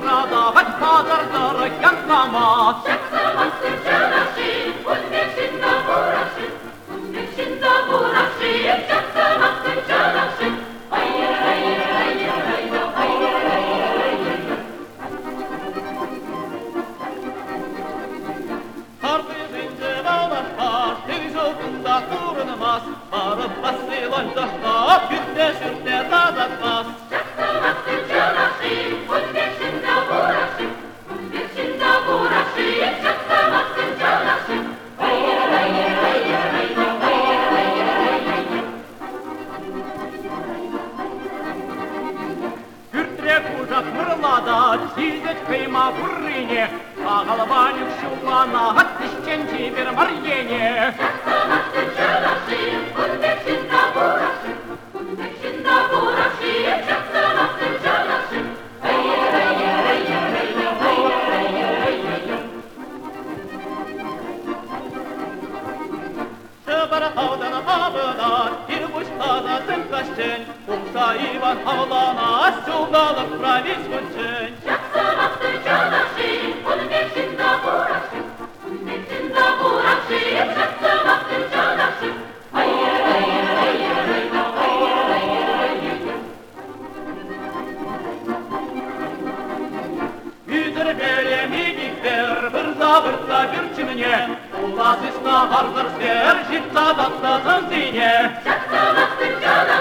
продавать подарок янкамат. Барып басылон тахта, күрте-сүрте тазатмас. Күртре кужак мырлада, сидеть кайма курыне, ағалбанюк шулана, аттышченчи бір марьене. Аудан абына, ирбушкада тынкашчын, Укса Иван авлана, сюлдалык править күнчын. Жақсылықты жалашын, ұлмешінда бұрашын, ұлмешінда бұрашын, жақсылықты жалашын. Үйдір бәле мегиктер, бірза бірчіміне, Уласысна арғыр сер, житса датса зынзине. Жақсылықты жалашын.